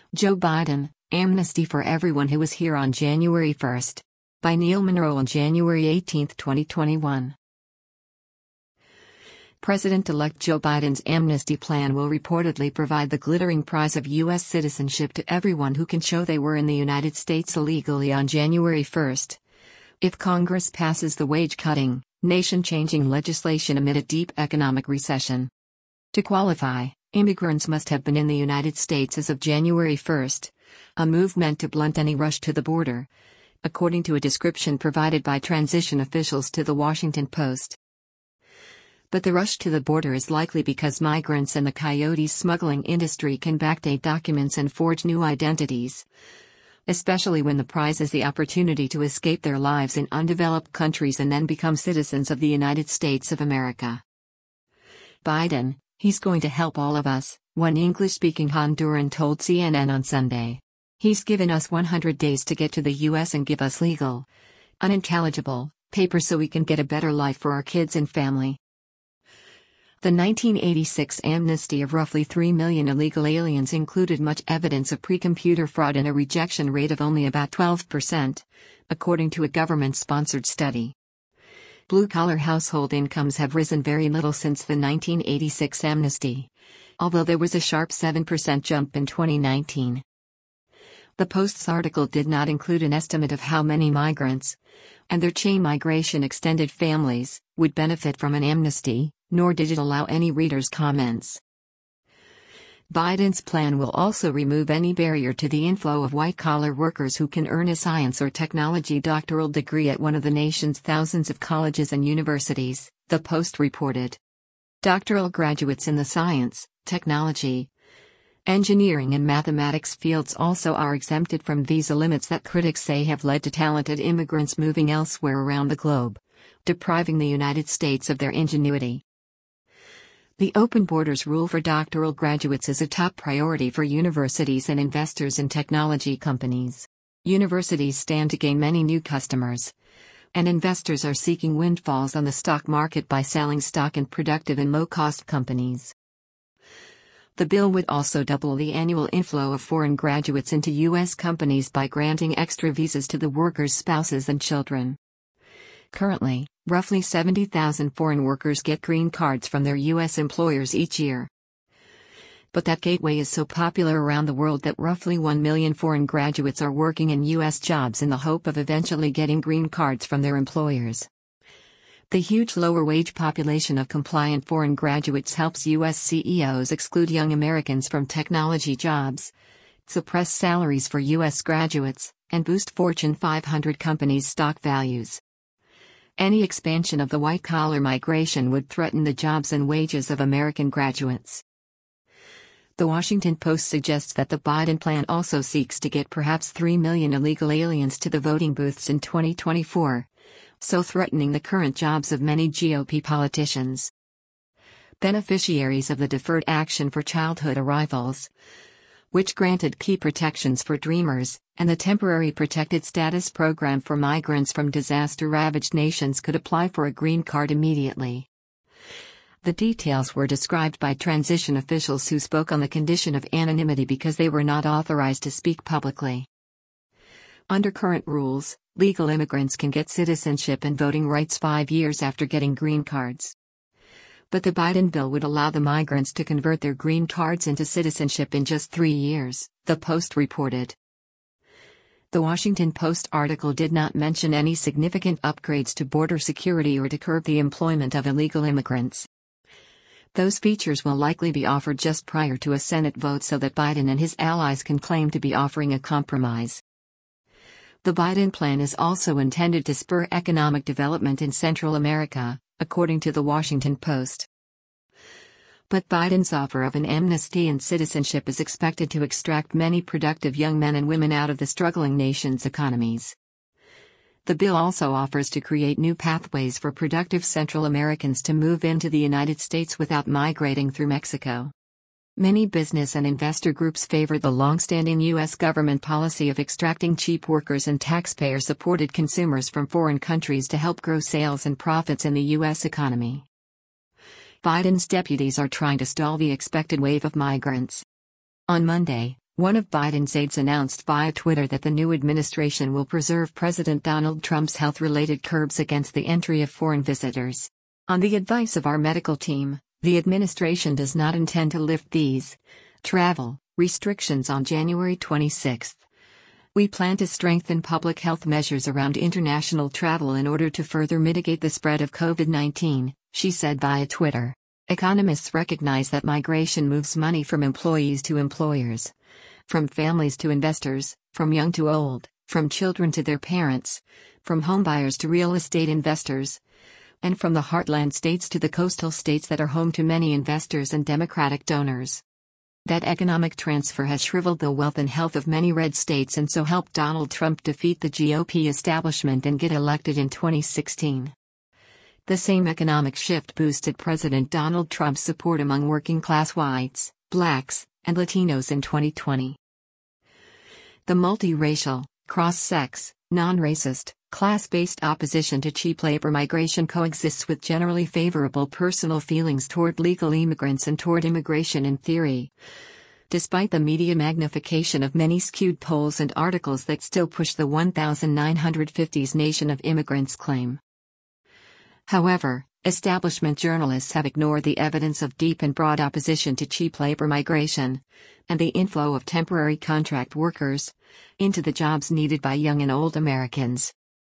Joe Biden, Amnesty for Everyone Who Was Here on January 1st. By Neil Monroe on January 18, 2021. President-elect Joe Biden's amnesty plan will reportedly provide the glittering prize of U.S. citizenship to everyone who can show they were in the United States illegally on January 1st. If Congress passes the wage-cutting, nation-changing legislation amid a deep economic recession. To qualify, immigrants must have been in the United States as of January 1st, a move meant to blunt any rush to the border, according to a description provided by transition officials to the Washington Post. But the rush to the border is likely because migrants and the coyote smuggling industry can backdate documents and forge new identities, especially when the prize is the opportunity to escape their lives in undeveloped countries and then become citizens of the United States of America. Biden, "He's going to help all of us," one English-speaking Honduran told CNN on Sunday. "He's given us 100 days to get to the U.S. and give us legal, unintelligible, paper so we can get a better life for our kids and family." The 1986 amnesty of roughly 3 million illegal aliens included much evidence of pre-computer fraud and a rejection rate of only about 12%, according to a government-sponsored study. Blue-collar household incomes have risen very little since the 1986 amnesty, although there was a sharp 7% jump in 2019. The Post's article did not include an estimate of how many migrants, and their chain migration extended families, would benefit from an amnesty, nor did it allow any readers' comments. Biden's plan will also remove any barrier to the inflow of white-collar workers who can earn a science or technology doctoral degree at one of the nation's thousands of colleges and universities, the Post reported. Doctoral graduates in the science, technology, engineering and mathematics fields also are exempted from visa limits that critics say have led to talented immigrants moving elsewhere around the globe, depriving the United States of their ingenuity. The open borders rule for doctoral graduates is a top priority for universities and investors in technology companies. Universities stand to gain many new customers, and investors are seeking windfalls on the stock market by selling stock in productive and low-cost companies. The bill would also double the annual inflow of foreign graduates into U.S. companies by granting extra visas to the workers' spouses and children. Currently, roughly 70,000 foreign workers get green cards from their U.S. employers each year. But that gateway is so popular around the world that roughly 1 million foreign graduates are working in U.S. jobs in the hope of eventually getting green cards from their employers. The huge lower wage population of compliant foreign graduates helps U.S. CEOs exclude young Americans from technology jobs, suppress salaries for U.S. graduates, and boost Fortune 500 companies' stock values. Any expansion of the white-collar migration would threaten the jobs and wages of American graduates. The Washington Post suggests that the Biden plan also seeks to get perhaps 3 million illegal aliens to the voting booths in 2024, so threatening the current jobs of many GOP politicians. Beneficiaries of the Deferred Action for Childhood Arrivals, which granted key protections for Dreamers, and the Temporary Protected Status Program for migrants from disaster-ravaged nations could apply for a green card immediately. The details were described by transition officials who spoke on the condition of anonymity because they were not authorized to speak publicly. Under current rules, legal immigrants can get citizenship and voting rights 5 years after getting green cards. But the Biden bill would allow the migrants to convert their green cards into citizenship in just 3 years, the Post reported. The Washington Post article did not mention any significant upgrades to border security or to curb the employment of illegal immigrants. Those features will likely be offered just prior to a Senate vote so that Biden and his allies can claim to be offering a compromise. The Biden plan is also intended to spur economic development in Central America, according to the Washington Post. But Biden's offer of an amnesty and citizenship is expected to extract many productive young men and women out of the struggling nation's economies. The bill also offers to create new pathways for productive Central Americans to move into the United States without migrating through Mexico. Many business and investor groups favor the long-standing U.S. government policy of extracting cheap workers and taxpayer-supported consumers from foreign countries to help grow sales and profits in the U.S. economy. Biden's deputies are trying to stall the expected wave of migrants. On Monday, One of Biden's aides announced via Twitter that the new administration will preserve President Donald Trump's health-related curbs against the entry of foreign visitors. On the advice of our medical team, the administration does not intend to lift these travel restrictions on January 26. We plan to strengthen public health measures around international travel in order to further mitigate the spread of COVID-19, she said via Twitter. Economists recognize that migration moves money from employees to employers, from families to investors, from young to old, from children to their parents, from homebuyers to real estate investors, and from the heartland states to the coastal states that are home to many investors and Democratic donors. That economic transfer has shriveled the wealth and health of many red states and so helped Donald Trump defeat the GOP establishment and get elected in 2016. The same economic shift boosted President Donald Trump's support among working-class whites, blacks, and Latinos in 2020. The multiracial, cross-sex, non-racist, class-based opposition to cheap labor migration coexists with generally favorable personal feelings toward legal immigrants and toward immigration in theory. Despite the media magnification of many skewed polls and articles that still push the 1950s nation of immigrants claim. However, establishment journalists have ignored the evidence of deep and broad opposition to cheap labor migration, and the inflow of temporary contract workers into the jobs needed by young and old Americans.